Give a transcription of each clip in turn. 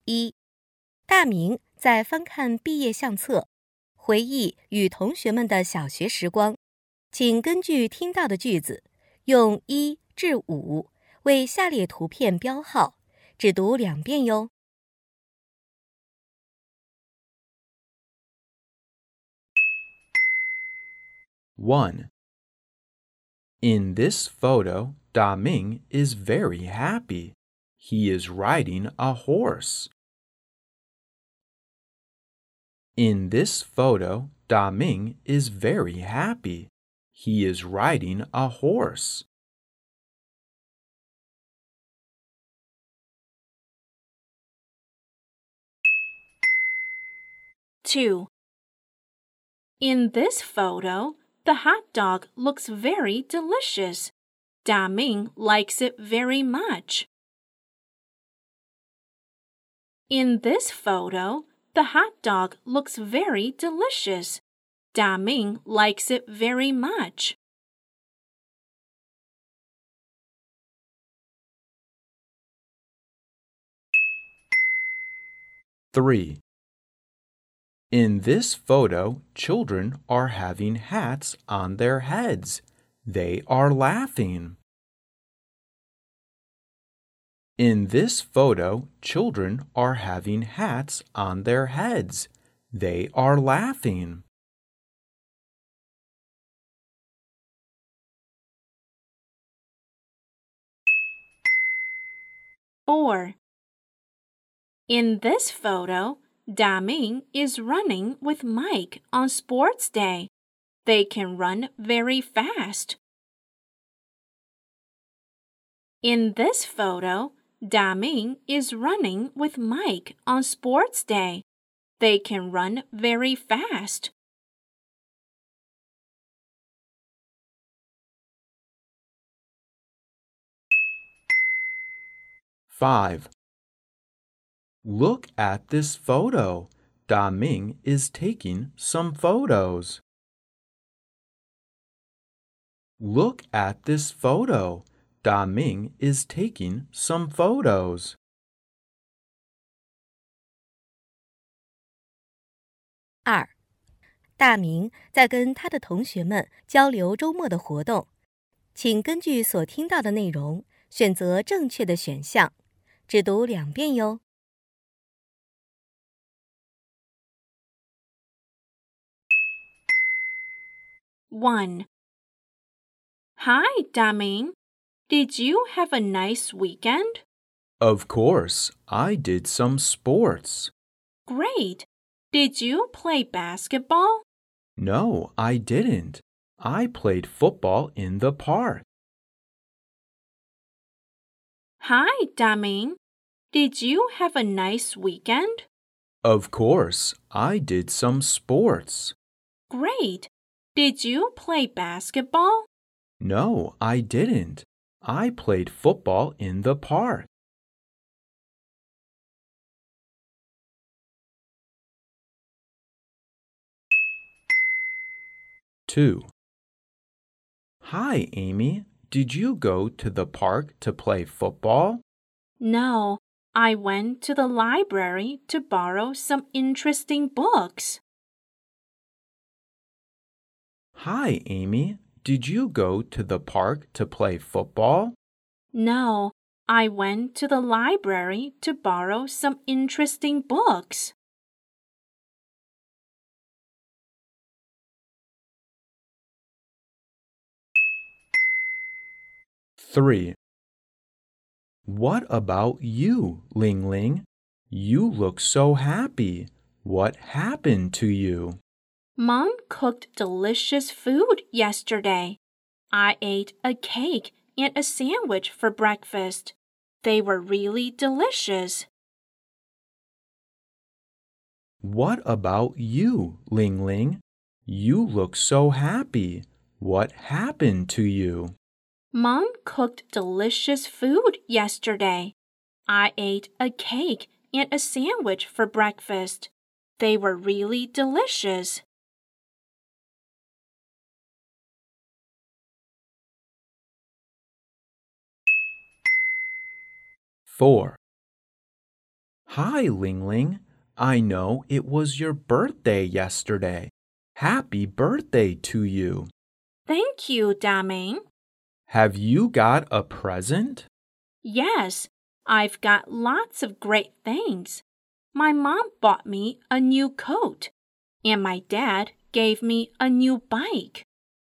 一、大明在翻看毕业相册，回忆与同学们的小学时光，请根据听到的句子，用1至5为下列图片标号，只读2遍哟。 1. In this photo, Da Ming is very happy. He is riding a horse. In this photo, Da Ming is very happy. He is riding a horse. 2. In this photo, the hot dog looks very delicious. Da Ming likes it very much. In this photo, the hot dog looks very delicious. Da Ming likes it very much. 3. In this photo, children are having hats on their heads. They are laughing. In this photo, children are having hats on their heads. They are laughing. 4. In this photo, Da Ming is running with Mike on sports day. They can run very fast. In this photo, Da Ming is running with Mike on sports day. They can run very fast. 5. Look at this photo. Da Ming is taking some photos. Look at this photo. Da Ming is taking some photos. 2. 大明在跟他的同学们交流周末的活动，请根据所听到的内容选择正确的选项，只读2遍哟。 1. Hi, Da Ming. Did you have a nice weekend? Of course, I did some sports. Great. Did you play basketball? No, I didn't. I played football in the park. Hi, Da Ming. Did you have a nice weekend? Of course, I did some sports. Great. Did you play basketball? No, I didn't. I played football in the park. 2. Hi, Amy. Did you go to the park to play football? No, I went to the library to borrow some interesting books. Hi, Amy. Did you go to the park to play football? No, I went to the library to borrow some interesting books. 3. What about you, Ling Ling? You look so happy. What happened to you? Mom cooked delicious food yesterday. I ate a cake and a sandwich for breakfast. They were really delicious. What about you, Ling Ling? You look so happy. What happened to you? Mom cooked delicious food yesterday. I ate a cake and a sandwich for breakfast. They were really delicious. 4. Hi, Ling Ling. I know it was your birthday yesterday. Happy birthday to you. Thank you, Daming. Have you got a present? Yes, I've got lots of great things. My mom bought me a new coat, and my dad gave me a new bike.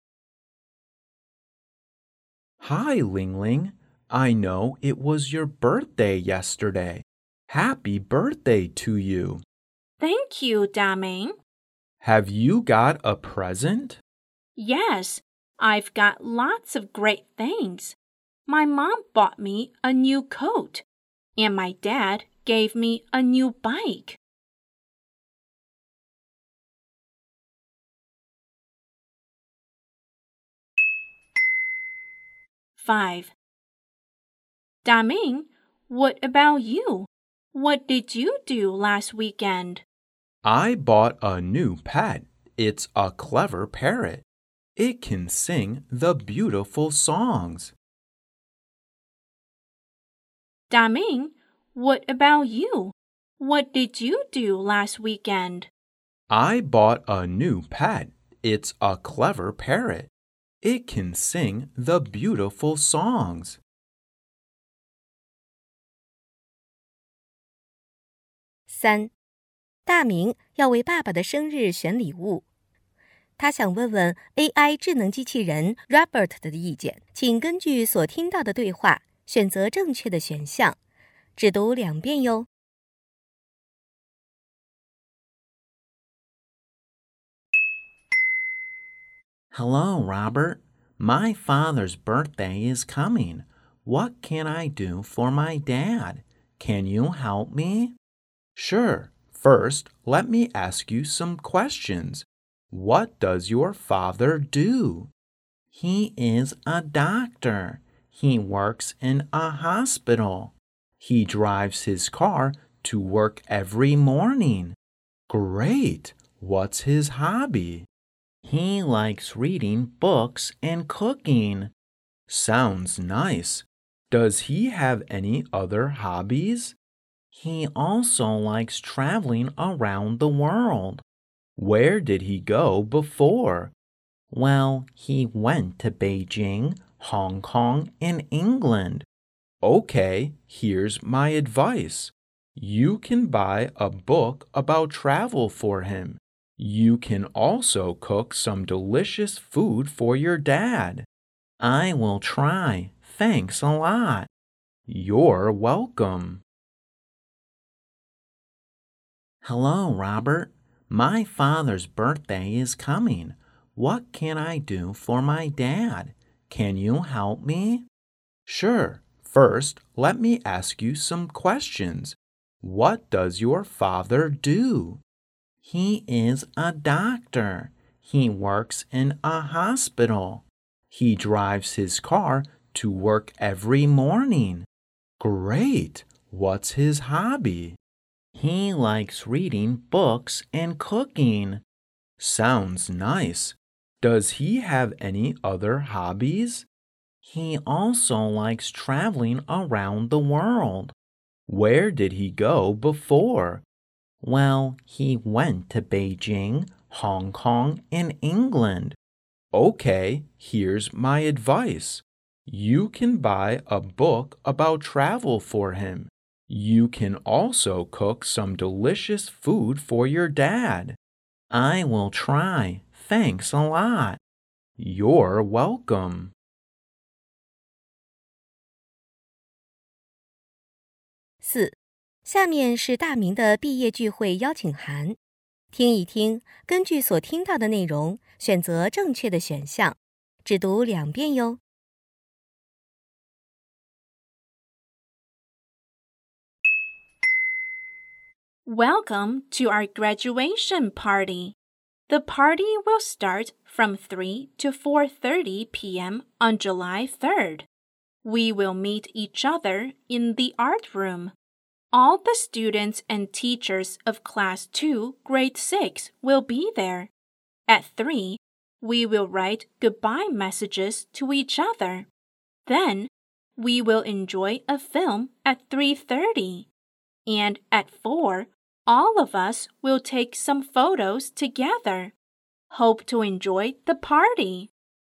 Hi, Ling Ling. I know it was your birthday yesterday. Happy birthday to you. Thank you, Daming. Have you got a present? Yes, I've got lots of great things. My mom bought me a new coat, and my dad gave me a new bike. Five. Daming, what about you? What did you do last weekend? I bought a new pet. It's a clever parrot. It can sing the beautiful songs. Daming, what about you? What did you do last weekend? I bought a new pet. It's a clever parrot. It can sing the beautiful songs. 3. 大明要为爸爸的生日选礼物。他想问问 AI 智能机器人 Robert 的意见，请根据所听到的对话选择正确的选项，只读2遍哟。 Hello, Robert. My father's birthday is coming. What can I do for my dad? Can you help me? Sure. First, let me ask you some questions. What does your father do? He is a doctor. He works in a hospital. He drives his car to work every morning. Great! What's his hobby? He likes reading books and cooking. Sounds nice. Does he have any other hobbies? He also likes traveling around the world. Where did he go before? Well, he went to Beijing, Hong Kong, and England. Okay, here's my advice. You can buy a book about travel for him. You can also cook some delicious food for your dad. I will try. Thanks a lot. You're welcome. Hello, Robert. My father's birthday is coming. What can I do for my dad? Can you help me? Sure. First, let me ask you some questions. What does your father do? He is a doctor. He works in a hospital. He drives his car to work every morning. Great! What's his hobby? He likes reading books and cooking. Sounds nice. Does he have any other hobbies? He also likes traveling around the world. Where did he go before? Well, he went to Beijing, Hong Kong, and England. Okay, here's my advice. You can buy a book about travel for him. You can also cook some delicious food for your dad. I will try. Thanks a lot. You're welcome. 4. 下面是大明的毕业聚会邀请函，听一听，根据所听到的内容选择正确的选项，只读2遍哟。 Welcome to our graduation party. The party will start from 3 to 4:30 p.m. on July 3rd. We will meet each other in the art room. All the students and teachers of Class 2, Grade 6 will be there. At 3, we will write goodbye messages to each other. Then, we will enjoy a film at 3:30. And at 4, all of us will take some photos together. Hope to enjoy the party.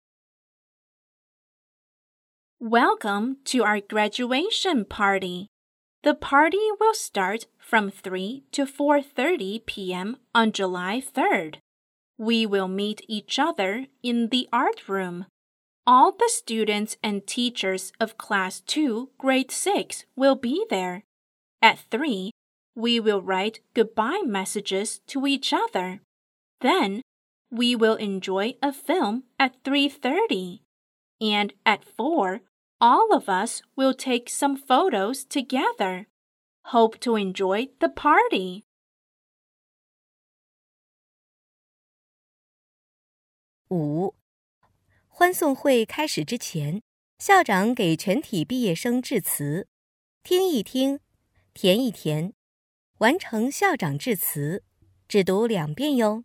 Welcome to our graduation party. The party will start from 3 to 4:30 p.m. on July 3rd. We will meet each other in the art room. All the students and teachers of Class 2, Grade 6 will be there. At 3, we will write goodbye messages to each other. Then, we will enjoy a film at 3:30. And at 4, all of us will take some photos together. Hope to enjoy the party. 5. 欢送会开始之前，校长给全体毕业生致辞。听一听，填一填，完成校长致辞，只读2遍哟。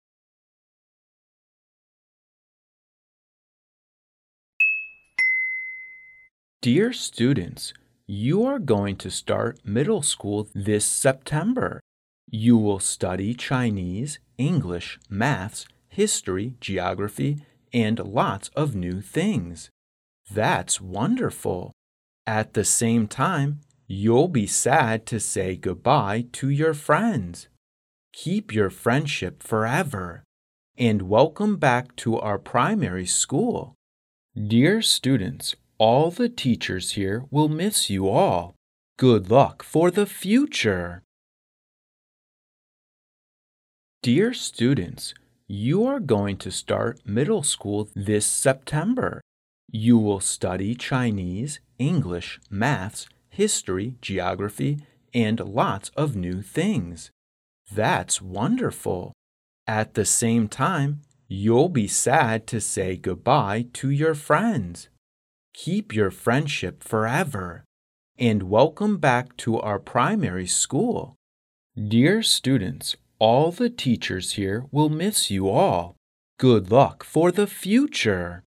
Dear students, you are going to start middle school this September. You will study Chinese, English, maths, history, geography, and lots of new things. That's wonderful. At the same time, you'll be sad to say goodbye to your friends. Keep your friendship forever. And welcome back to our primary school. Dear students, all the teachers here will miss you all. Good luck for the future. Dear students, you are going to start middle school this September. You will study Chinese, English, maths, history, geography, and lots of new things. That's wonderful. At the same time, you'll be sad to say goodbye to your friends. Keep your friendship forever. And welcome back to our primary school. Dear students, all the teachers here will miss you all. Good luck for the future.